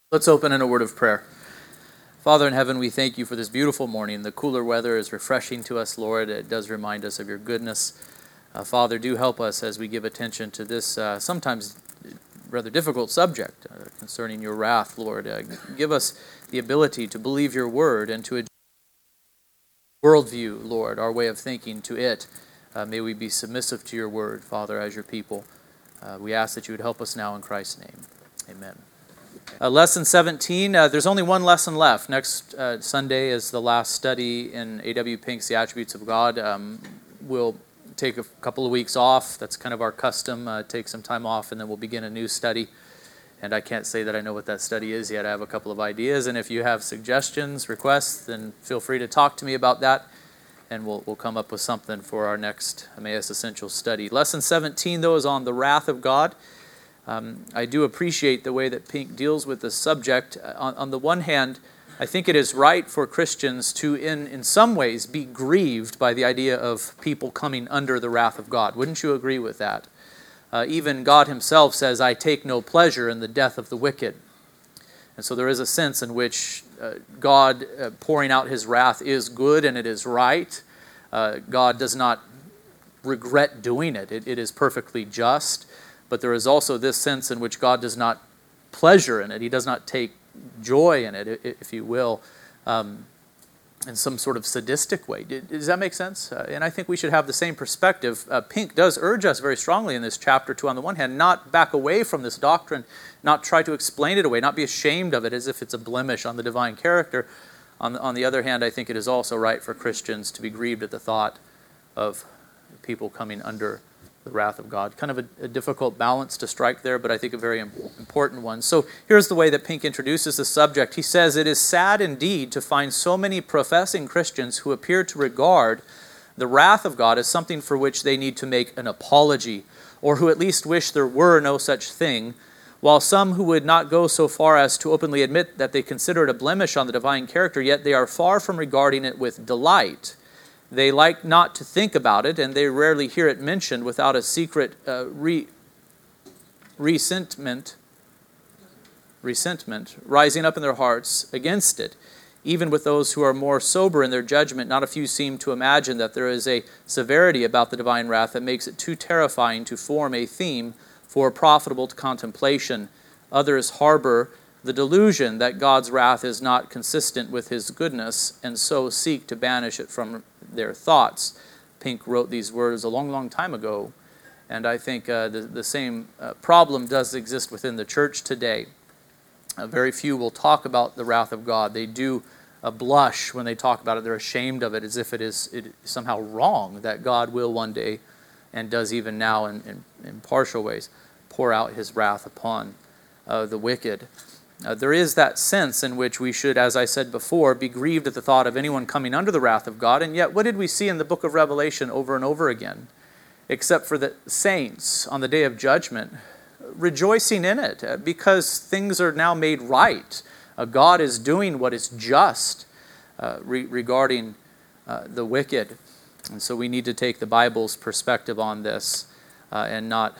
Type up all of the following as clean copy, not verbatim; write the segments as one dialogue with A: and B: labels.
A: Let's open in a word of prayer. Father in heaven, we thank you for this beautiful morning. The cooler weather is refreshing to us, Lord. It does remind us of your goodness. Father, do help us as we give attention to this sometimes rather difficult subject concerning your wrath, Lord. Give us the ability to believe your word and to adjust our worldview, Lord, our way of thinking to it. May we be submissive to your word, Father, as your people. We ask that you would help us now in Christ's name. Amen. Lesson 17, there's only one lesson left. Next Sunday is the last study in A.W. Pink's The Attributes of God. We'll take a couple of weeks off. That's kind of our custom. Take some time off, and then we'll begin a new study. And I can't say that I know what that study is yet. I have a couple of ideas, and if you have suggestions, requests, then feel free to talk to me about that, and we'll come up with something for our next Emmaus Essential study. Lesson 17, though, is on the wrath of God. I do appreciate the way that Pink deals with the subject. On the one hand, I think it is right for Christians to, in some ways, be grieved by the idea of people coming under the wrath of God. Wouldn't you agree with that? Even God himself says, I take no pleasure in the death of the wicked. And so there is a sense in which God pouring out his wrath is good and it is right. God does not regret doing it. It is perfectly just. But there is also this sense in which God does not pleasure in it. He does not take joy in it, if you will, in some sort of sadistic way. Does that make sense? And I think we should have the same perspective. Pink does urge us very strongly in this chapter to, on the one hand, not back away from this doctrine, not try to explain it away, not be ashamed of it as if it's a blemish on the divine character. On the other hand, I think it is also right for Christians to be grieved at the thought of people coming under the wrath of God. Kind of a difficult balance to strike there, but I think a very important one. So here's the way that Pink introduces the subject. He says, it is sad indeed to find so many professing Christians who appear to regard the wrath of God as something for which they need to make an apology, or who at least wish there were no such thing, while some who would not go so far as to openly admit that they consider it a blemish on the divine character, yet they are far from regarding it with delight. They like not to think about it, and they rarely hear it mentioned without a secret resentment rising up in their hearts against it. Even with those who are more sober in their judgment, not a few seem to imagine that there is a severity about the divine wrath that makes it too terrifying to form a theme for profitable contemplation. Others harbor the delusion that God's wrath is not consistent with his goodness, and so seek to banish it from their thoughts. Pink wrote these words a long, long time ago, and I think the same problem does exist within the church today. Very few will talk about the wrath of God. They do blush when they talk about it. They're ashamed of it, as if it is somehow wrong that God will one day, and does even now in partial ways, pour out his wrath upon the wicked. There is that sense in which we should, as I said before, be grieved at the thought of anyone coming under the wrath of God. And yet, what did we see in the book of Revelation over and over again? Except for the saints on the day of judgment, rejoicing in it, because things are now made right. God is doing what is just regarding the wicked. And so we need to take the Bible's perspective on this and not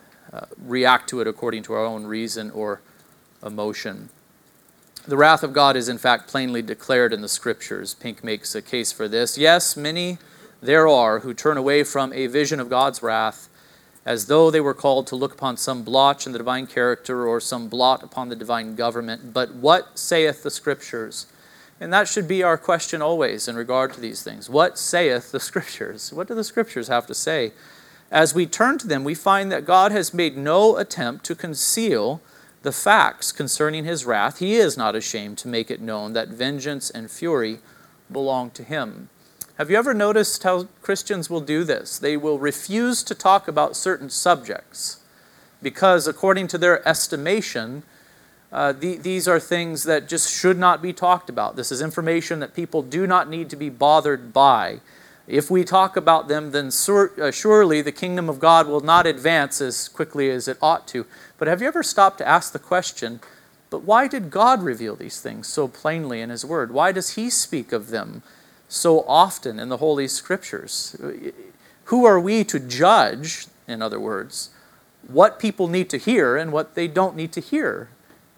A: react to it according to our own reason or emotion. The wrath of God is in fact plainly declared in the Scriptures. Pink makes a case for this. Yes, many there are who turn away from a vision of God's wrath as though they were called to look upon some blotch in the divine character or some blot upon the divine government. But what saith the Scriptures? And that should be our question always in regard to these things. What saith the Scriptures? What do the Scriptures have to say? As we turn to them, we find that God has made no attempt to conceal the facts concerning his wrath. He is not ashamed to make it known that vengeance and fury belong to him. Have you ever noticed how Christians will do this? They will refuse to talk about certain subjects because, according to their estimation, these are things that just should not be talked about. This is information that people do not need to be bothered by. If we talk about them, then surely the kingdom of God will not advance as quickly as it ought to. But have you ever stopped to ask the question, but why did God reveal these things so plainly in his word? Why does he speak of them so often in the Holy Scriptures? Who are we to judge, in other words, what people need to hear and what they don't need to hear?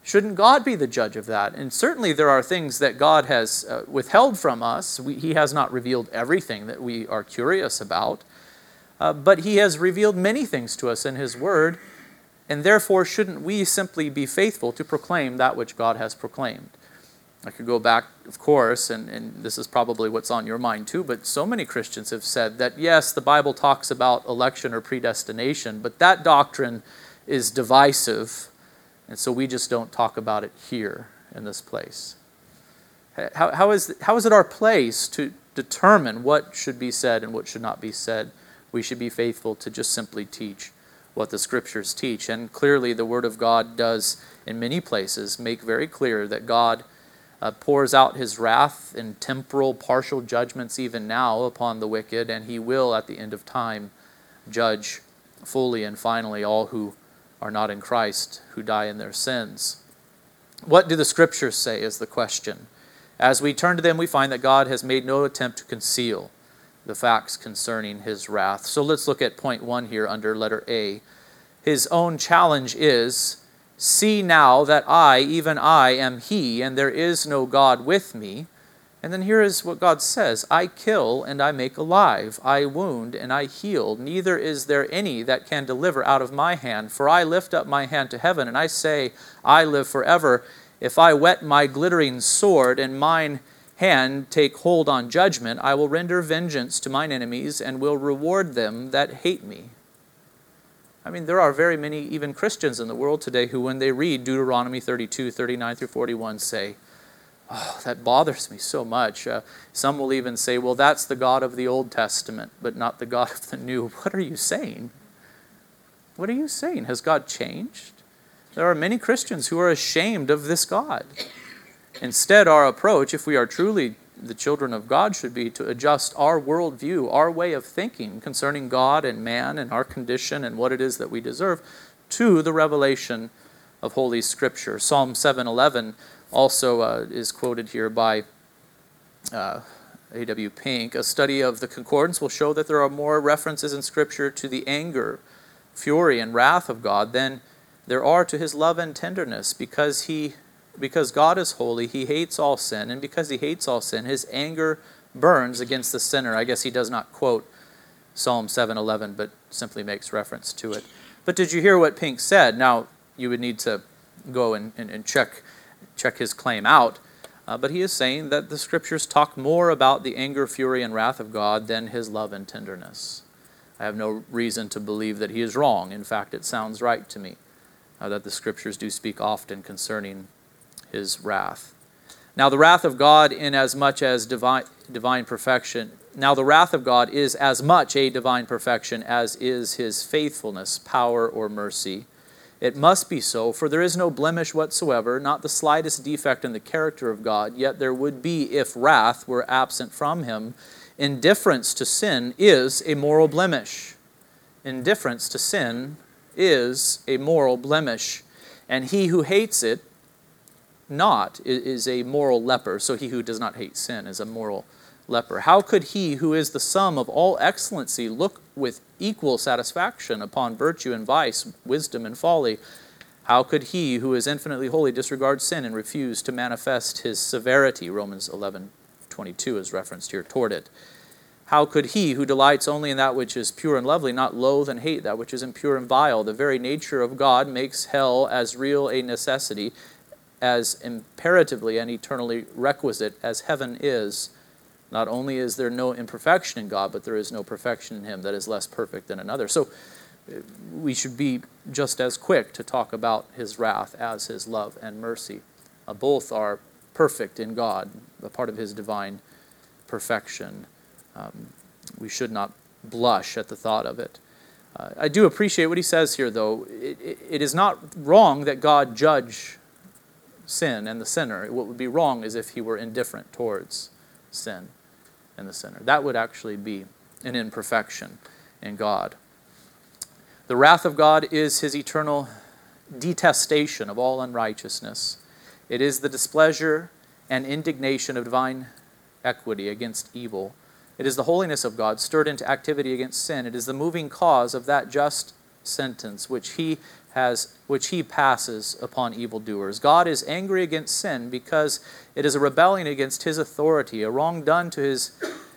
A: Shouldn't God be the judge of that? And certainly there are things that God has withheld from us. He has not revealed everything that we are curious about, but He has revealed many things to us in His Word, and therefore shouldn't we simply be faithful to proclaim that which God has proclaimed? I could go back, of course, and this is probably what's on your mind too, but so many Christians have said that, yes, the Bible talks about election or predestination, but that doctrine is divisive, and so we just don't talk about it here in this place. How is it our place to determine what should be said and what should not be said? We should be faithful to just simply teach what the Scriptures teach. And clearly the Word of God does, in many places, make very clear that God pours out His wrath in temporal, partial judgments even now upon the wicked, and He will, at the end of time, judge fully and finally all who are not in Christ, who die in their sins. What do the Scriptures say is the question. As we turn to them, we find that God has made no attempt to conceal the facts concerning His wrath. So let's look at point 1 here under letter A. His own challenge is, "See now that I, even I, am He, and there is no God with me." And then here is what God says, "I kill and I make alive, I wound and I heal. Neither is there any that can deliver out of my hand. For I lift up my hand to heaven, and I say, I live forever. If I whet my glittering sword, and mine hand take hold on judgment, I will render vengeance to mine enemies, and will reward them that hate me." I mean, there are very many, even Christians in the world today, who when they read Deuteronomy 32, 39 through 41, say, "Oh, that bothers me so much." Some will even say, "Well, that's the God of the Old Testament, but not the God of the New." What are you saying? What are you saying? Has God changed? There are many Christians who are ashamed of this God. Instead, our approach, if we are truly the children of God, should be to adjust our worldview, our way of thinking concerning God and man and our condition and what it is that we deserve, to the revelation of Holy Scripture. Psalm 7:11 also is quoted here by A.W. Pink. A study of the concordance will show that there are more references in Scripture to the anger, fury, and wrath of God than there are to His love and tenderness. Because God is holy, He hates all sin, and because He hates all sin, His anger burns against the sinner. I guess he does not quote Psalm 7:11, but simply makes reference to it. But did you hear what Pink said? Now, you would need to go and check his claim out, but he is saying that the Scriptures talk more about the anger, fury, and wrath of God than His love and tenderness. I have no reason to believe that he is wrong. In fact, it sounds right to me that the Scriptures do speak often concerning His wrath. Now the wrath of God inasmuch as divine perfection. Now the wrath of God is as much a divine perfection as is His faithfulness, power, or mercy. It must be so, for there is no blemish whatsoever, not the slightest defect in the character of God, yet there would be if wrath were absent from Him. Indifference to sin is a moral blemish. Indifference to sin is a moral blemish, and he who hates it not is a moral leper. So he who does not hate sin is a moral leper. How could he who is the sum of all excellency look with equal satisfaction upon virtue and vice, wisdom and folly? How could he who is infinitely holy disregard sin and refuse to manifest His severity? Romans 11:22 is referenced here toward it. How could he who delights only in that which is pure and lovely not loathe and hate that which is impure and vile? The very nature of God makes hell as real a necessity, as imperatively and eternally requisite as heaven is. Not only is there no imperfection in God, but there is no perfection in Him that is less perfect than another. So we should be just as quick to talk about His wrath as His love and mercy. Both are perfect in God, a part of His divine perfection. We should not blush at the thought of it. I do appreciate what he says here, though. It is not wrong that God judge sin and the sinner. What would be wrong is if He were indifferent towards sin and the sinner. That would actually be an imperfection in God. The wrath of God is His eternal detestation of all unrighteousness. It is the displeasure and indignation of divine equity against evil. It is the holiness of God stirred into activity against sin. It is the moving cause of that just sentence which He he passes upon evildoers. God is angry against sin because it is a rebellion against his authority, a wrong done to his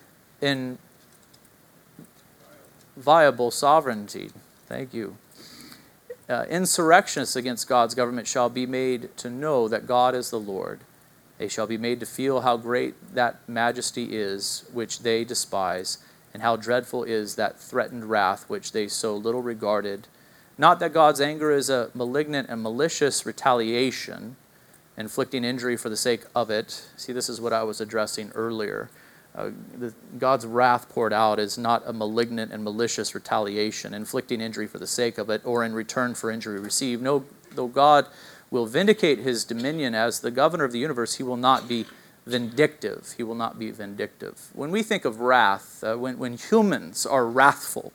A: inviolable sovereignty. Thank you. Insurrectionists against God's government shall be made to know that God is the Lord. They shall be made to feel how great that majesty is which they despise, and how dreadful is that threatened wrath which they so little regarded. Not that God's anger is a malignant and malicious retaliation, inflicting injury for the sake of it. See, this is what I was addressing earlier. God's wrath poured out is not a malignant and malicious retaliation, inflicting injury for the sake of it, or in return for injury received. No, though God will vindicate his dominion as the governor of the universe, he will not be vindictive. He will not be vindictive. When we think of wrath, when humans are wrathful,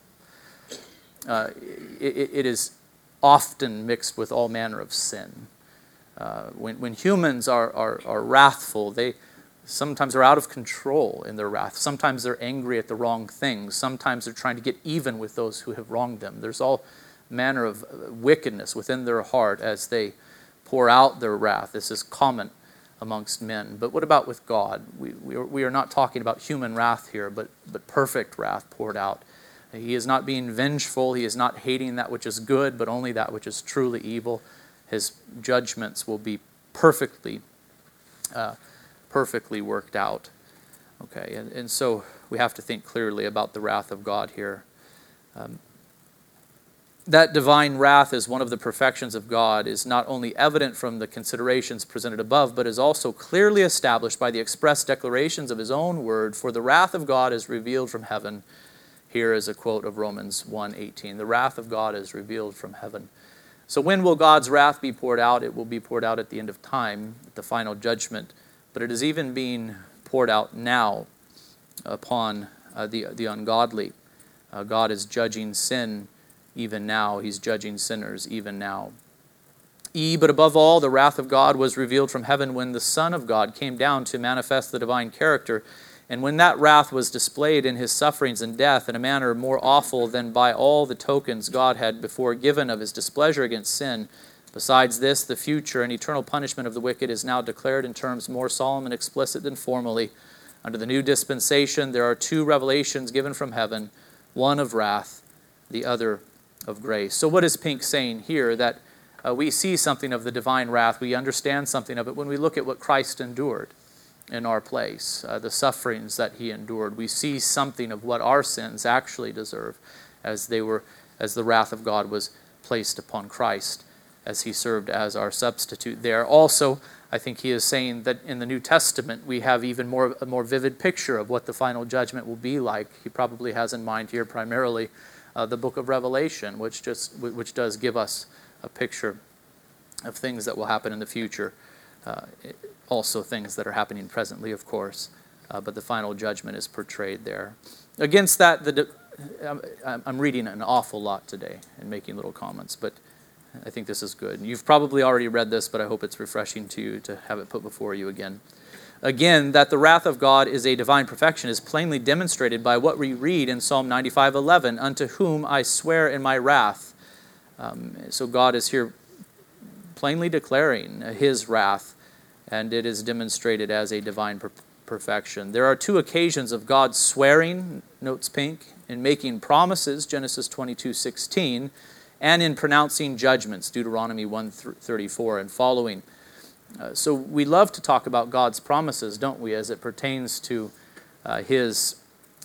A: it is often mixed with all manner of sin. When humans are wrathful, they sometimes are out of control in their wrath. Sometimes they're angry at the wrong things. Sometimes they're trying to get even with those who have wronged them. There's all manner of wickedness within their heart as they pour out their wrath. This is common amongst men. But what about with God? We are not talking about human wrath here, but perfect wrath poured out. He is not being vengeful. He is not hating that which is good, but only that which is truly evil. His judgments will be perfectly worked out. Okay, and so we have to think clearly about the wrath of God here. That divine wrath is one of the perfections of God, is not only evident from the considerations presented above, but is also clearly established by the express declarations of his own word. For the wrath of God is revealed from heaven. Here is a quote of Romans 1:18. The wrath of God is revealed from heaven. So when will God's wrath be poured out? It will be poured out at the end of time, at the final judgment. But it is even being poured out now upon the ungodly. God is judging sin even now. He's judging sinners even now. But above all, the wrath of God was revealed from heaven when the Son of God came down to manifest the divine character. And when that wrath was displayed in his sufferings and death in a manner more awful than by all the tokens God had before given of his displeasure against sin, besides this, the future and eternal punishment of the wicked is now declared in terms more solemn and explicit than formerly. Under the new dispensation, there are two revelations given from heaven, one of wrath, the other of grace. So what is Pink saying here? That we see something of the divine wrath, we understand something of it when we look at what Christ endured in our place, the sufferings that he endured. We see something of what our sins actually deserve as the wrath of God was placed upon Christ, as he served as our substitute there. Also, I think he is saying that in the New Testament we have even a more vivid picture of what the final judgment will be like. He probably has in mind here primarily the book of Revelation, which does give us a picture of things that will happen in the future. Also things that are happening presently, of course, but the final judgment is portrayed there. Against that, I'm reading an awful lot today and making little comments, but I think this is good. You've probably already read this, but I hope it's refreshing to you to have it put before you again. Again, that the wrath of God is a divine perfection is plainly demonstrated by what we read in Psalm 95:11, unto whom I swear in my wrath. So God is here plainly declaring his wrath, and it is demonstrated as a divine perfection. There are two occasions of God swearing, notes Pink, in making promises, Genesis 22:16, and in pronouncing judgments, Deuteronomy 1:34 and following. So we love to talk about God's promises, don't we, as it pertains to His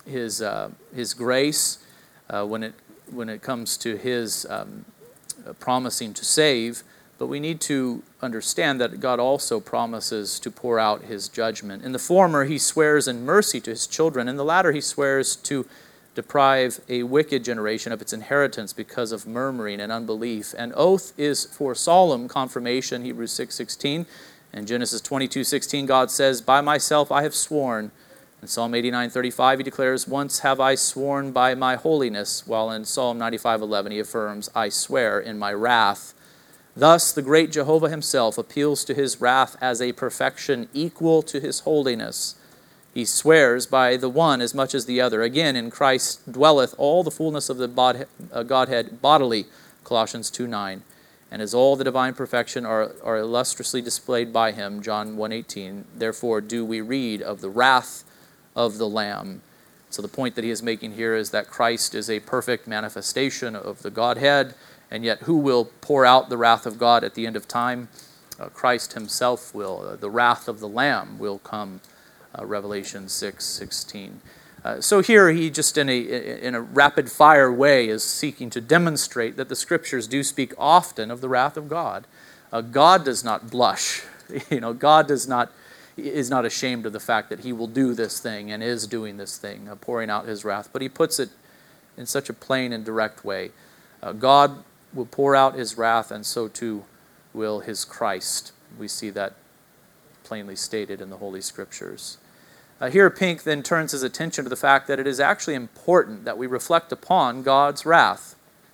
A: grace, when it comes to His promising to save. But we need to understand that God also promises to pour out His judgment. In the former, He swears in mercy to His children. In the latter, He swears to deprive a wicked generation of its inheritance because of murmuring and unbelief. An oath is for solemn confirmation, Hebrews 6:16. In Genesis 22:16, God says, by myself I have sworn. In Psalm 89:35, He declares, once have I sworn by my holiness, while in Psalm 95:11 He affirms, I swear in my wrath. Thus, the great Jehovah Himself appeals to His wrath as a perfection equal to His holiness. He swears by the one as much as the other. Again, in Christ dwelleth all the fullness of the Godhead bodily, Colossians 2:9. and as all the divine perfection are illustriously displayed by him, John 1:18, therefore do we read of the wrath of the Lamb. So the point that he is making here is that Christ is a perfect manifestation of the Godhead, and yet who will pour out the wrath of God at the end of time? Christ himself will. The wrath of the Lamb will come, Revelation 6:16. So here he just in a rapid-fire way is seeking to demonstrate that the Scriptures do speak often of the wrath of God. God does not blush. God is not ashamed of the fact that he will do this thing and is doing this thing, pouring out his wrath. But he puts it in such a plain and direct way. God will pour out his wrath, and so too will his Christ. We see that plainly stated in the Holy Scriptures. Here Pink then turns his attention to the fact that it is actually important that we reflect upon God's wrath.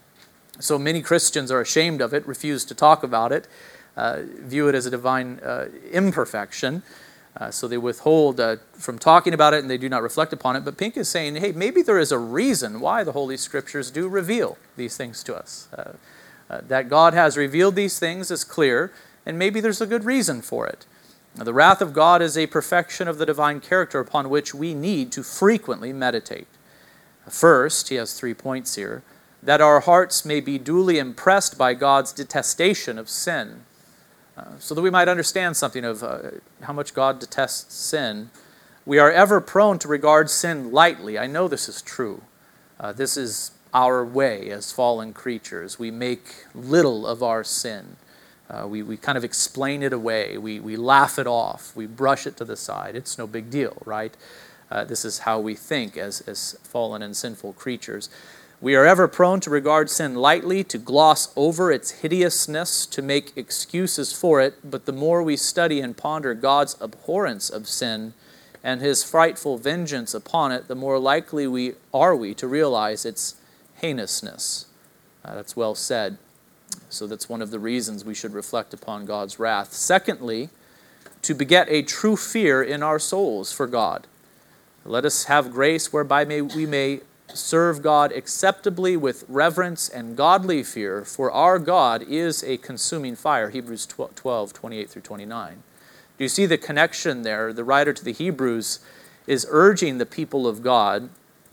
A: So many Christians are ashamed of it, refuse to talk about it, view it as a divine imperfection. So they withhold from talking about it and they do not reflect upon it. But Pink is saying, hey, maybe there is a reason why the Holy Scriptures do reveal these things to us. That God has revealed these things is clear, and maybe there's a good reason for it. Now, the wrath of God is a perfection of the divine character upon which we need to frequently meditate. First, he has 3 points here, that our hearts may be duly impressed by God's detestation of sin. So that we might understand something of how much God detests sin. We are ever prone to regard sin lightly. I know this is true. This is our way as fallen creatures. We make little of our sin. We kind of explain it away. We laugh it off. We brush it to the side. It's no big deal, right? This is how we think as fallen and sinful creatures. We are ever prone to regard sin lightly, to gloss over its hideousness, to make excuses for it, but the more we study and ponder God's abhorrence of sin and his frightful vengeance upon it, the more likely we are to realize its heinousness. That's well said. So that's one of the reasons we should reflect upon God's wrath. Secondly, to beget a true fear in our souls for God. Let us have grace whereby we may serve God acceptably with reverence and godly fear, for our God is a consuming fire. Hebrews 12:28-29. Do you see the connection there? The writer to the Hebrews is urging the people of God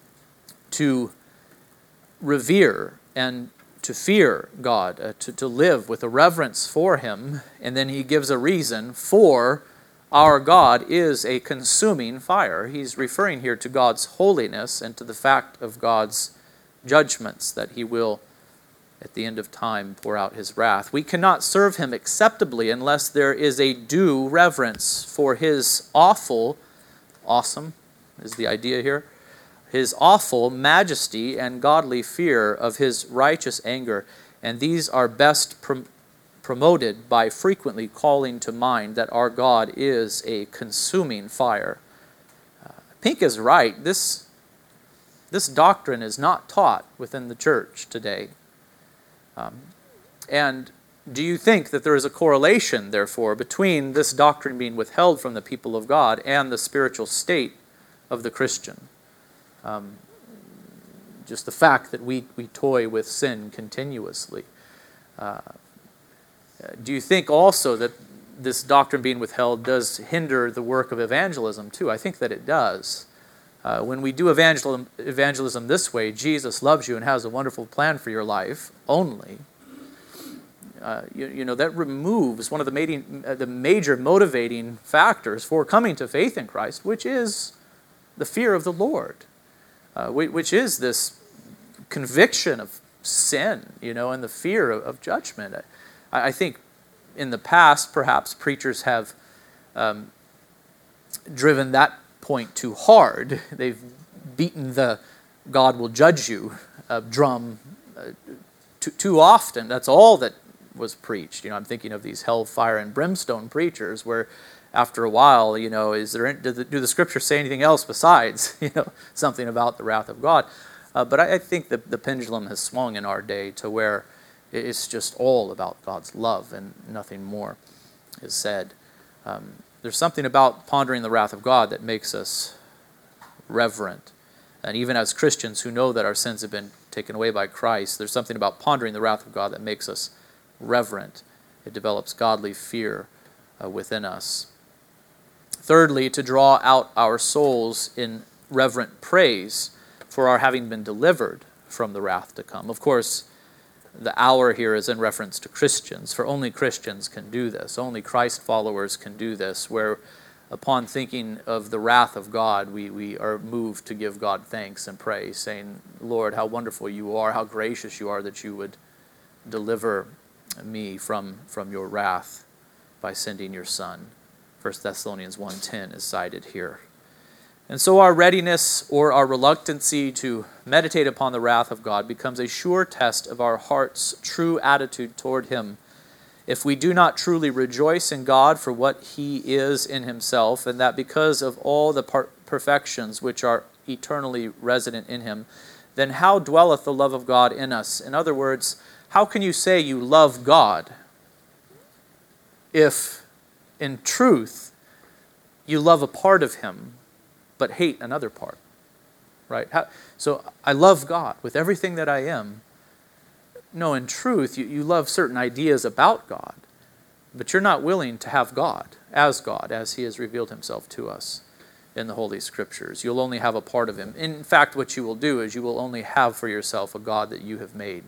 A: to revere and to fear God, to live with a reverence for him, and then he gives a reason for our God is a consuming fire. He's referring here to God's holiness and to the fact of God's judgments, that he will, at the end of time, pour out his wrath. We cannot serve him acceptably unless there is a due reverence for his awful, awesome is the idea here, his awful majesty and godly fear of his righteous anger. And these are best promoted by frequently calling to mind that our God is a consuming fire. Pink is right. This doctrine is not taught within the church today. And do you think that there is a correlation, therefore, between this doctrine being withheld from the people of God and the spiritual state of the Christian? Just the fact that we toy with sin continuously. Do you think also that this doctrine being withheld does hinder the work of evangelism too? I think that it does. When we do evangelism this way, Jesus loves you and has a wonderful plan for your life only. That removes one of the major motivating factors for coming to faith in Christ, which is the fear of the Lord, which is this conviction of sin, and the fear of judgment. I think in the past, perhaps, preachers have driven that point too hard. They've beaten the God will judge you drum too often. That's all that was preached. I'm thinking of these hellfire and brimstone preachers where after a while, do the scriptures say anything else besides, something about the wrath of God? But I think that the pendulum has swung in our day to where it's just all about God's love and nothing more is said. There's something about pondering the wrath of God that makes us reverent. And even as Christians who know that our sins have been taken away by Christ, there's something about pondering the wrath of God that makes us reverent. It develops godly fear within us. Thirdly, to draw out our souls in reverent praise for our having been delivered from the wrath to come. Of course, the "our" here is in reference to Christians, for only Christians can do this. Only Christ followers can do this, where upon thinking of the wrath of God, we are moved to give God thanks and praise, saying, Lord, how wonderful you are, how gracious you are that you would deliver me from your wrath by sending your Son. 1 Thessalonians 1:10 is cited here. And so our readiness or our reluctancy to meditate upon the wrath of God becomes a sure test of our heart's true attitude toward Him. If we do not truly rejoice in God for what He is in Himself, and that because of all the perfections which are eternally resident in Him, then how dwelleth the love of God in us? In other words, how can you say you love God if, in truth, you love a part of Him but hate another part? Right? So I love God with everything that I am. No, in truth, you love certain ideas about God, but you're not willing to have God, as He has revealed Himself to us in the Holy Scriptures. You'll only have a part of Him. In fact, what you will do is you will only have for yourself a God that you have made,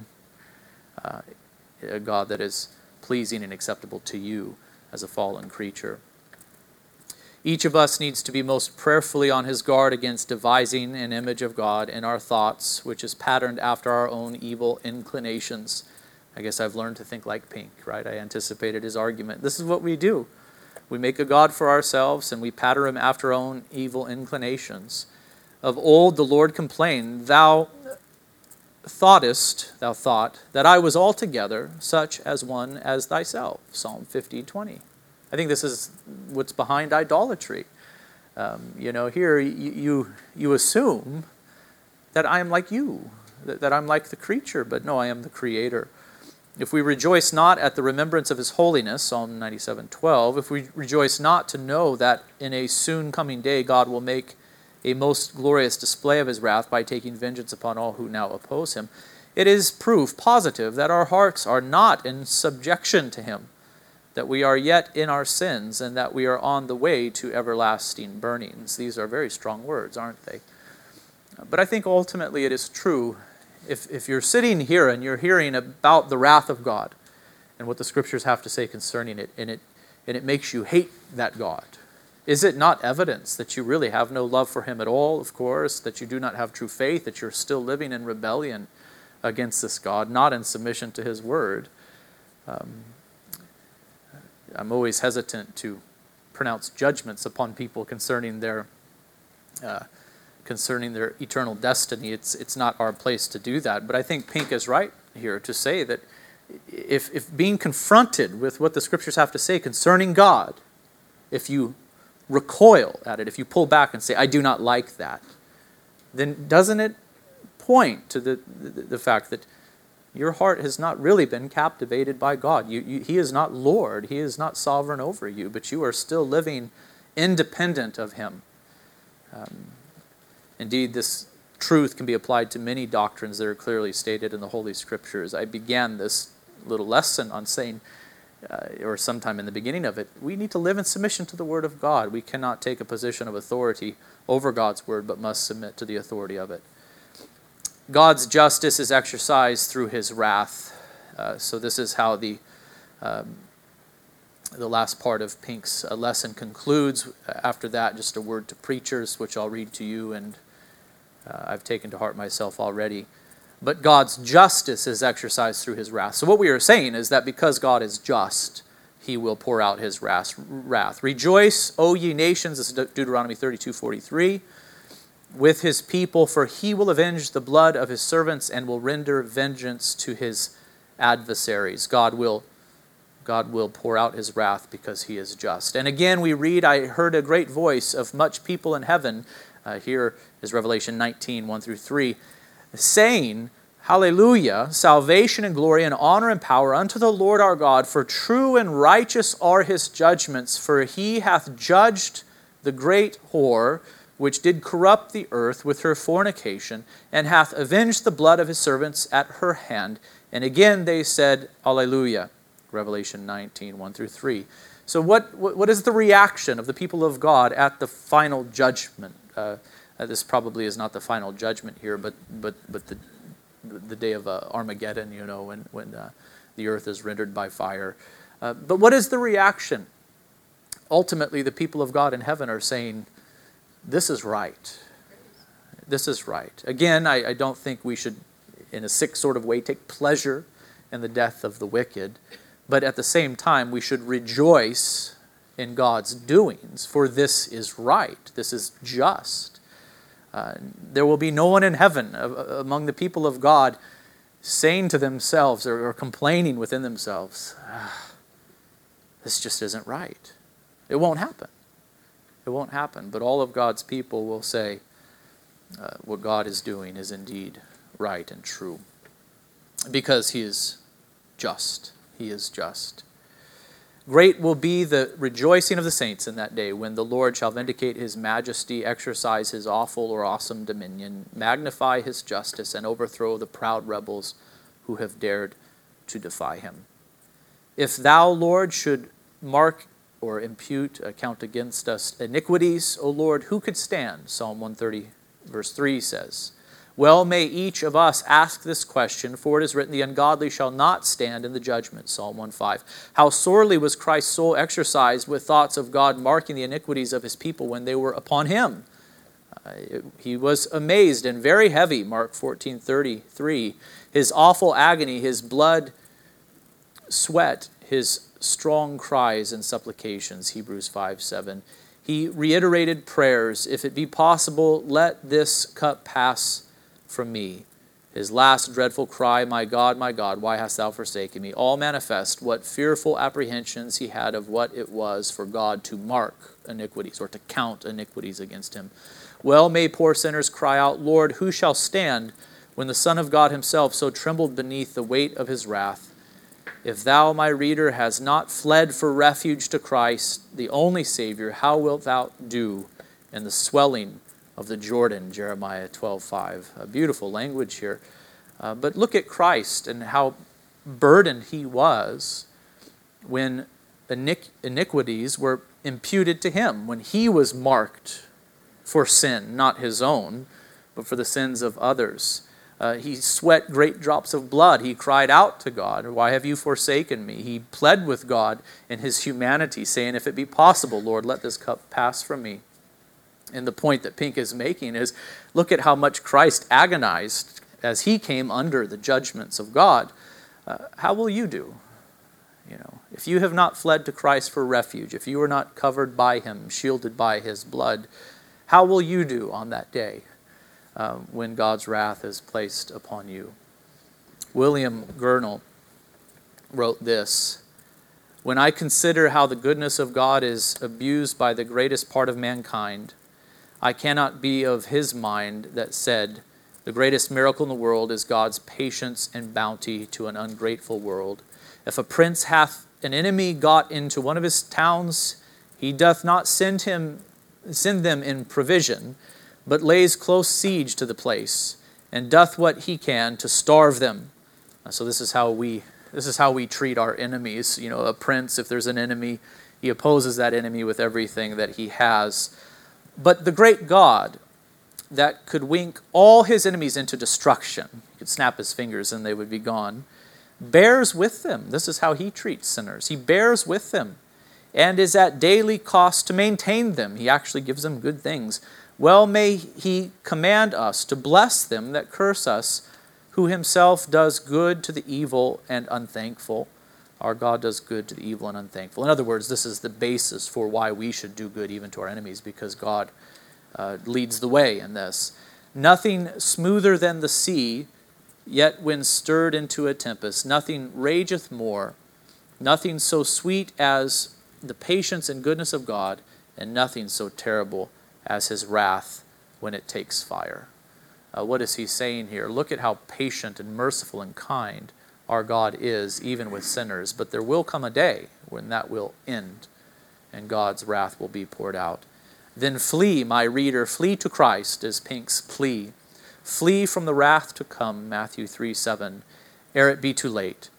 A: a God that is pleasing and acceptable to you as a fallen creature. Each of us needs to be most prayerfully on his guard against devising an image of God in our thoughts, which is patterned after our own evil inclinations. I guess I've learned to think like Pink, right? I anticipated his argument. This is what we do. We make a God for ourselves, and we pattern him after our own evil inclinations. Of old the Lord complained, Thou thought, that I was altogether such as one as thyself. Psalm 50:20. I think this is what's behind idolatry. Here you assume that I am like you, that I'm like the creature, but no, I am the Creator. If we rejoice not at the remembrance of His holiness, Psalm 97:12, if we rejoice not to know that in a soon coming day God will make a most glorious display of His wrath by taking vengeance upon all who now oppose Him, it is proof positive that our hearts are not in subjection to Him, that we are yet in our sins, and that we are on the way to everlasting burnings. These are very strong words, aren't they? But I think ultimately it is true. If you're sitting here and you're hearing about the wrath of God and what the Scriptures have to say concerning it, and it makes you hate that God, is it not evidence that you really have no love for Him at all, of course, that you do not have true faith, that you're still living in rebellion against this God, not in submission to His Word? I'm always hesitant to pronounce judgments upon people concerning their eternal destiny. It's not our place to do that. But I think Pink is right here to say that if being confronted with what the Scriptures have to say concerning God, if you recoil at it, if you pull back and say, I do not like that, then doesn't it point to the fact that your heart has not really been captivated by God? He is not Lord. He is not sovereign over you, but you are still living independent of Him. Indeed, this truth can be applied to many doctrines that are clearly stated in the Holy Scriptures. I began this little lesson on saying, or sometime in the beginning of it, we need to live in submission to the Word of God. We cannot take a position of authority over God's Word, but must submit to the authority of it. God's justice is exercised through His wrath. So this is how the last part of Pink's lesson concludes. After that, just a word to preachers, which I'll read to you, and I've taken to heart myself already. But God's justice is exercised through His wrath. So what we are saying is that because God is just, He will pour out His wrath. Rejoice, O ye nations, this is Deuteronomy 32:43. With His people, for He will avenge the blood of His servants and will render vengeance to His adversaries. God will pour out His wrath because He is just. And again we read, I heard a great voice of much people in heaven, here is Revelation 19:1-3, saying, Hallelujah, salvation and glory and honor and power unto the Lord our God, for true and righteous are His judgments, for He hath judged the great whore, which did corrupt the earth with her fornication, and hath avenged the blood of His servants at her hand. And again they said, Alleluia. Revelation 19, 1 through 3. So what is the reaction of the people of God at the final judgment? This probably is not the final judgment here, but the day of Armageddon, when the earth is rendered by fire. But what is the reaction? Ultimately, the people of God in heaven are saying, this is right. This is right. Again, I don't think we should, in a sick sort of way, take pleasure in the death of the wicked. But at the same time, we should rejoice in God's doings, for this is right. This is just. There will be no one in heaven among the people of God saying to themselves or complaining within themselves, this just isn't right. It won't happen. It won't happen. But all of God's people will say, what God is doing is indeed right and true. Because He is just. He is just. Great will be the rejoicing of the saints in that day when the Lord shall vindicate His majesty, exercise His awful or awesome dominion, magnify His justice, and overthrow the proud rebels who have dared to defy Him. If Thou, Lord, should mark or impute, account against us iniquities, O Lord, who could stand? Psalm 130, verse 3 says. Well, may each of us ask this question, for it is written, the ungodly shall not stand in the judgment, Psalm 1:5. How sorely was Christ's soul exercised with thoughts of God marking the iniquities of His people when they were upon Him. He was amazed and very heavy, Mark 14:33. His awful agony, His blood, sweat, His strong cries and supplications, Hebrews 5:7. He reiterated prayers, if it be possible, let this cup pass from me. His last dreadful cry, my God, why hast thou forsaken me? All manifest what fearful apprehensions he had of what it was for God to mark iniquities or to count iniquities against him. Well may poor sinners cry out, Lord, who shall stand when the Son of God Himself so trembled beneath the weight of His wrath? If thou, my reader, hast not fled for refuge to Christ, the only Savior, how wilt thou do in the swelling of the Jordan, Jeremiah 12:5. A beautiful language here. But look at Christ and how burdened He was when iniquities were imputed to Him, when He was marked for sin, not His own, but for the sins of others. He sweat great drops of blood. He cried out to God, why have you forsaken me? He pled with God in His humanity, saying, if it be possible, Lord, let this cup pass from me. And the point that Pink is making is, look at how much Christ agonized as He came under the judgments of God. How will you do? If you have not fled to Christ for refuge, if you are not covered by Him, shielded by His blood, how will you do on that day when God's wrath is placed upon you? William Gurnall wrote this, when I consider how the goodness of God is abused by the greatest part of mankind, I cannot be of his mind that said, the greatest miracle in the world is God's patience and bounty to an ungrateful world. If a prince hath an enemy got into one of his towns, he doth not send them in provision, but lays close siege to the place, and doth what he can to starve them. So this is how we treat our enemies. A prince, if there's an enemy, he opposes that enemy with everything that he has. But the great God that could wink all His enemies into destruction, he could snap His fingers and they would be gone, bears with them. This is how He treats sinners. He bears with them and is at daily cost to maintain them. He actually gives them good things. Well may He command us to bless them that curse us, who Himself does good to the evil and unthankful. Our God does good to the evil and unthankful. In other words, this is the basis for why we should do good even to our enemies, because God leads the way in this. Nothing smoother than the sea, yet when stirred into a tempest, nothing rageth more, nothing so sweet as the patience and goodness of God, and nothing so terrible as His wrath when it takes fire. What is He saying here? Look at how patient and merciful and kind our God is, even with sinners. But there will come a day when that will end, and God's wrath will be poured out. Then flee, my reader, flee to Christ, is Pink's plea. Flee from the wrath to come, Matthew 3:7, ere it be too late.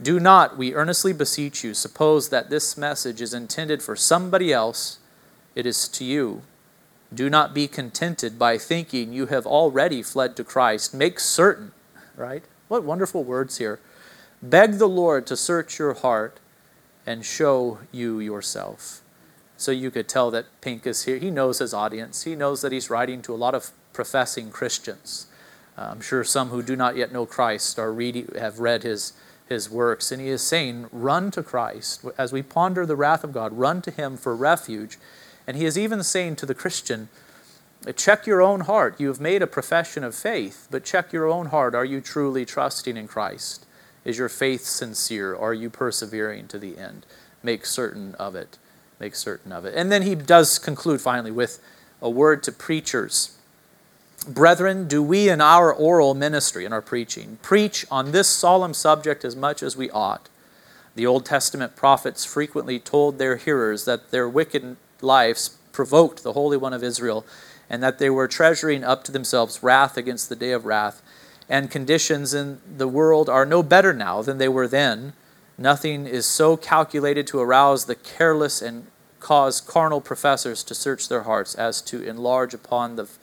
A: Do not, we earnestly beseech you, suppose that this message is intended for somebody else. It is to you. Do not be contented by thinking you have already fled to Christ. Make certain, right? What wonderful words here. Beg the Lord to search your heart and show you yourself. So you could tell that Pincus here, he knows his audience. He knows that he's writing to a lot of professing Christians. I'm sure some who do not yet know Christ have read his works. And he is saying, run to Christ. As we ponder the wrath of God, run to him for refuge. And he is even saying to the Christian, check your own heart. You have made a profession of faith, but check your own heart. Are you truly trusting in Christ? Is your faith sincere? Are you persevering to the end? Make certain of it. Make certain of it. And then he does conclude finally with a word to preachers. Brethren, do we in our oral ministry, in our preaching, preach on this solemn subject as much as we ought? The Old Testament prophets frequently told their hearers that their wicked lives provoked the Holy One of Israel, and that they were treasuring up to themselves wrath against the day of wrath. And conditions in the world are no better now than they were then. Nothing is so calculated to arouse the careless and cause carnal professors to search their hearts as to enlarge upon the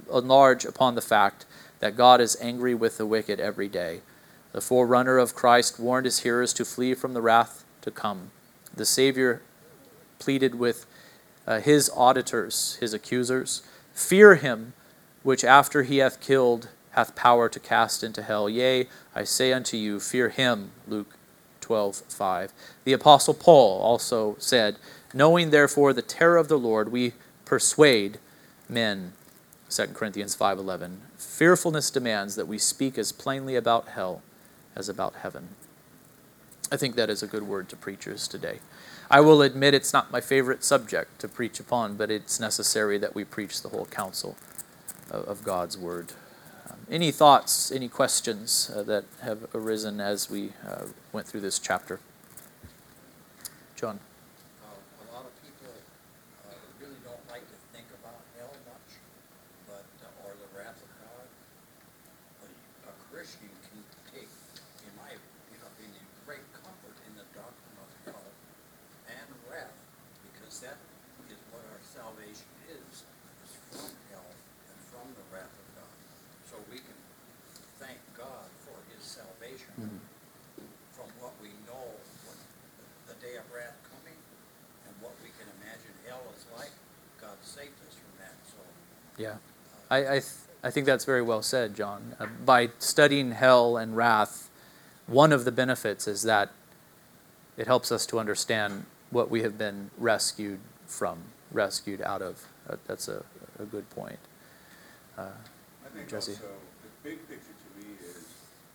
A: fact that God is angry with the wicked every day. The forerunner of Christ warned his hearers to flee from the wrath to come. The Savior pleaded with his auditors, his accusers, fear him, which after he hath killed hath power to cast into hell. Yea, I say unto you, fear him. Luke 12:5. The Apostle Paul also said, knowing therefore the terror of the Lord, we persuade men. 2 Corinthians 5:11. Fearfulness demands that we speak as plainly about hell as about heaven. I think that is a good word to preachers today. I will admit it's not my favorite subject to preach upon, but it's necessary that we preach the whole counsel of God's word. Any thoughts, any questions that have arisen as we went through this chapter? John?
B: A lot of people really don't like to think about hell much, or the wrath of God. But a Christian can take, in my opinion, great comfort in the doctrine of hell and wrath, because that is what our salvation is from hell and from the wrath of God. So we can thank God for his salvation from what we know, what the day of wrath coming, and what we can imagine hell is like. God saved us from that. So
A: Yeah. I think that's very well said, John. By studying hell and wrath, one of the benefits is that it helps us to understand what we have been rescued from, rescued out of. That's a good point.
C: I think
A: Jesse?
C: also the big picture to me is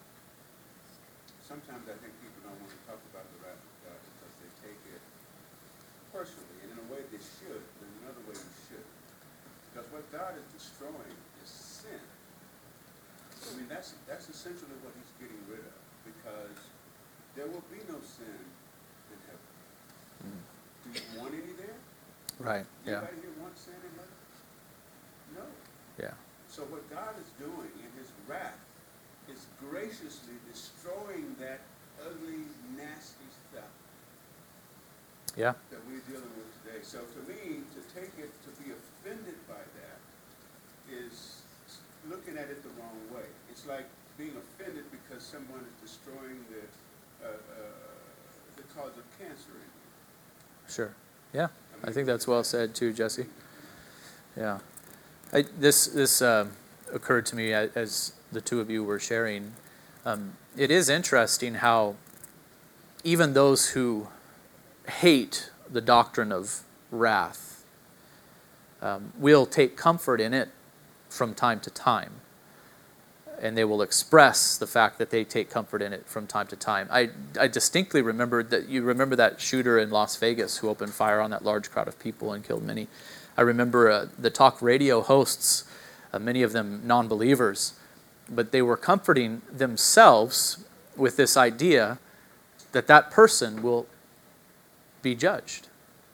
C: sometimes I think people don't want to talk about the wrath of God because they take it personally, and in a way they should, but in another way you should. Because what God is destroying is sin. I mean, that's essentially what he's getting rid of, because there will be no sin in heaven. Do you want any there?
A: Right, yeah.
C: Anybody here want sin in heaven? No.
A: Yeah.
C: So what God is doing in his wrath is graciously destroying that ugly, nasty stuff
A: Yeah.
C: that we're dealing with today. So to me, to take it, to be offended by that is looking at it the wrong way. It's like being offended because someone is destroying the cause of cancer in you.
A: Sure. Yeah. I think that's well said too, Jesse. Yeah. This occurred to me as the two of you were sharing. It is interesting how even those who hate the doctrine of wrath will take comfort in it from time to time. And they will express the fact that they take comfort in it from time to time. I distinctly remember that shooter in Las Vegas who opened fire on that large crowd of people and killed many. I remember the talk radio hosts, many of them non-believers, but they were comforting themselves with this idea that that person will be judged,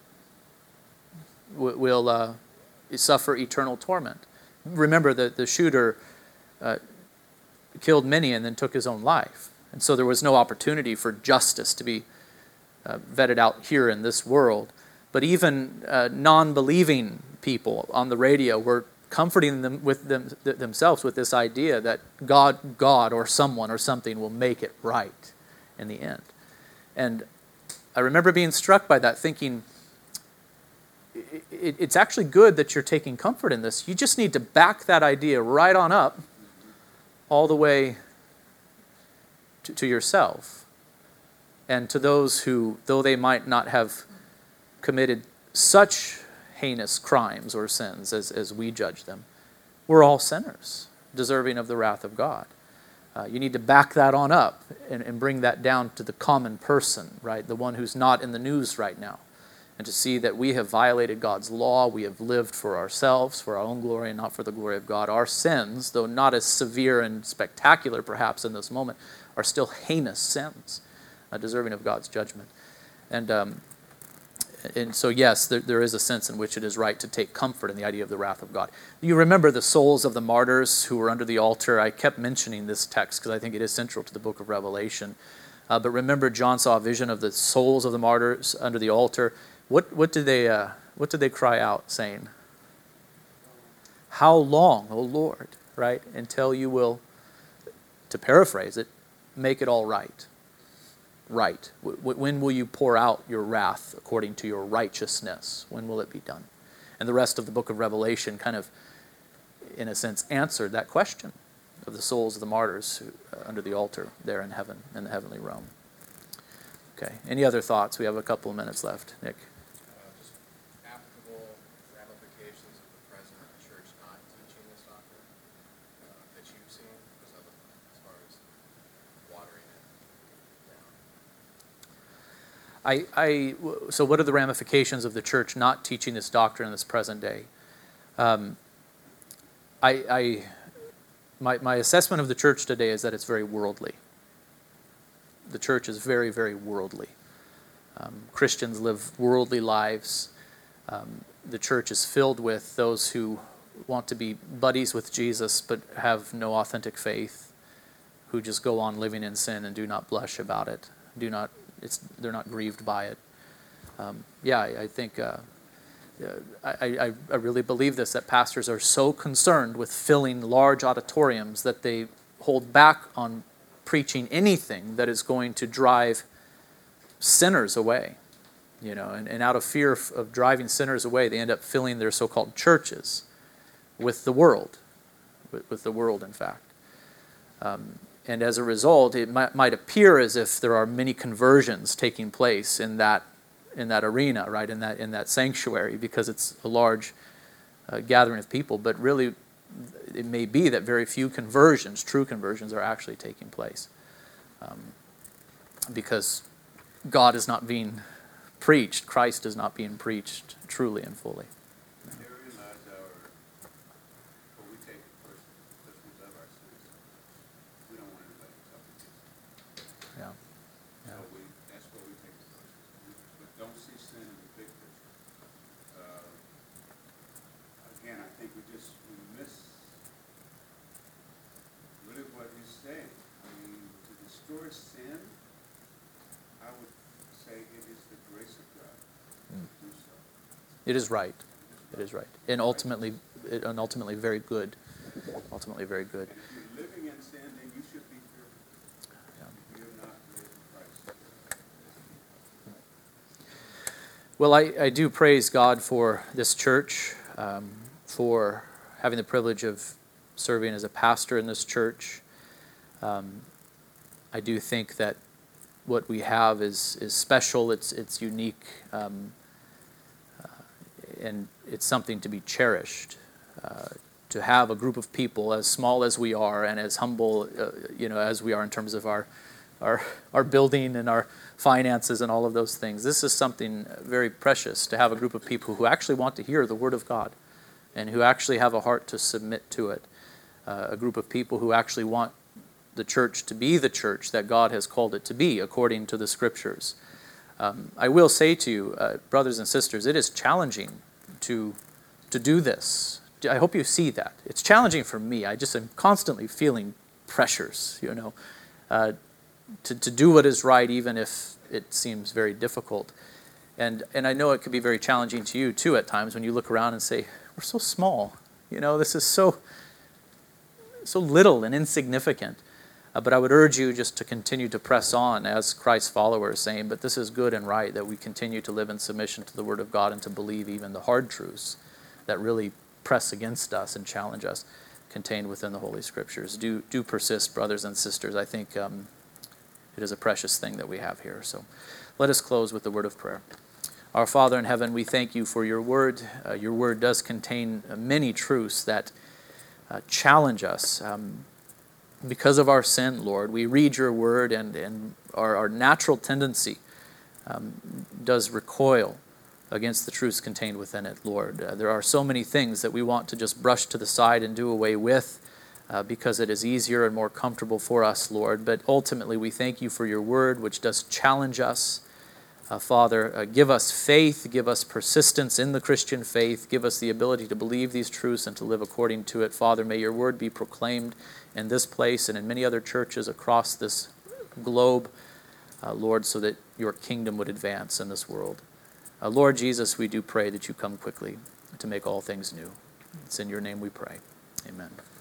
A: will suffer eternal torment. Remember that the shooter killed many and then took his own life. And so there was no opportunity for justice to be vetted out here in this world. But even non-believing people on the radio were comforting themselves with this idea that God or someone or something will make it right in the end. And I remember being struck by that, thinking, it's actually good that you're taking comfort in this. You just need to back that idea right on up all the way to yourself and to those who, though they might not have committed such heinous crimes or sins as we judge them, we're all sinners, deserving of the wrath of God. You need to back that on up and bring that down to the common person, right? The one who's not in the news right now. And to see that we have violated God's law, we have lived for ourselves, for our own glory and not for the glory of God. Our sins, though not as severe and spectacular perhaps in this moment, are still heinous sins, deserving of God's judgment. And so yes, there is a sense in which it is right to take comfort in the idea of the wrath of God. You remember the souls of the martyrs who were under the altar. I kept mentioning this text because I think it is central to the book of Revelation. But remember, John saw a vision of the souls of the martyrs under the altar. What did they cry out, saying? How long, O Lord, right, until you will, to paraphrase it, make it all right? Right. When will you pour out your wrath according to your righteousness? When will it be done? And the rest of the book of Revelation kind of, in a sense, answered that question of the souls of the martyrs under the altar there in heaven, in the heavenly realm. Okay. Any other thoughts? We have a couple of minutes left. Nick?
D: Just applicable ramifications of the present church not teaching this doctrine that you've seen, as far as watering it down.
A: So what are the ramifications of the church not teaching this doctrine in this present day? My assessment of the church today is that it's very worldly. The church is very, very worldly. Christians live worldly lives. The church is filled with those who want to be buddies with Jesus but have no authentic faith, who just go on living in sin and do not blush about it. They're not grieved by it. I think I really believe this, that pastors are so concerned with filling large auditoriums that they hold back on preaching anything that is going to drive sinners away. And out of fear of driving sinners away, they end up filling their so-called churches with the world, with the world, in fact. And as a result, it might appear as if there are many conversions taking place in that arena, right, in that sanctuary, because it's a large gathering of people. But really, it may be that very few conversions, true conversions, are actually taking place, because God is not being preached, Christ is not being preached truly and fully.
C: They realize we take it personally because we love our sins. We don't want anybody to talk against us.
A: Yeah.
C: So that's where we take it personally. But don't see sin in the big picture. Again, I think we miss really what he's saying. I mean, to destroy sin, I would say it is the grace of God to do so.
A: It is right. It is right. And ultimately very good. Ultimately very good.
C: And if you're living in sin, then you should be fearful.
A: Yeah.
C: If you're not living Christ.
A: Well, I do praise God for this church, for having the privilege of serving as a pastor in this church. I do think that what we have is special, it's unique, and it's something to be cherished. To have a group of people as small as we are and as humble, as we are in terms of our building and our finances and all of those things. This is something very precious, to have a group of people who actually want to hear the Word of God and who actually have a heart to submit to it. A group of people who actually want the church to be the church that God has called it to be, according to the Scriptures. I will say to you, brothers and sisters, it is challenging to do this. I hope you see that. It's challenging for me. I just am constantly feeling pressures, to do what is right, even if it seems very difficult. And I know it could be very challenging to you, too, at times when you look around and say, we're so small. This is so little and insignificant. But I would urge you just to continue to press on as Christ's followers, saying, but this is good and right, that we continue to live in submission to the Word of God and to believe even the hard truths that really press against us and challenge us, contained within the Holy Scriptures. Do persist, brothers and sisters. I think it is a precious thing that we have here. So let us close with the word of prayer. Our Father in heaven, we thank you for your word. Your word does contain many truths that challenge us. Because of our sin, Lord, we read your word, and our natural tendency does recoil against the truths contained within it, Lord. There are so many things that we want to just brush to the side and do away with because it is easier and more comfortable for us, Lord. But ultimately, we thank you for your word, which does challenge us. Father, give us faith, give us persistence in the Christian faith, give us the ability to believe these truths and to live according to it. Father, may your word be proclaimed in this place and in many other churches across this globe, Lord, so that your kingdom would advance in this world. Lord Jesus, we do pray that you come quickly to make all things new. It's in your name we pray. Amen.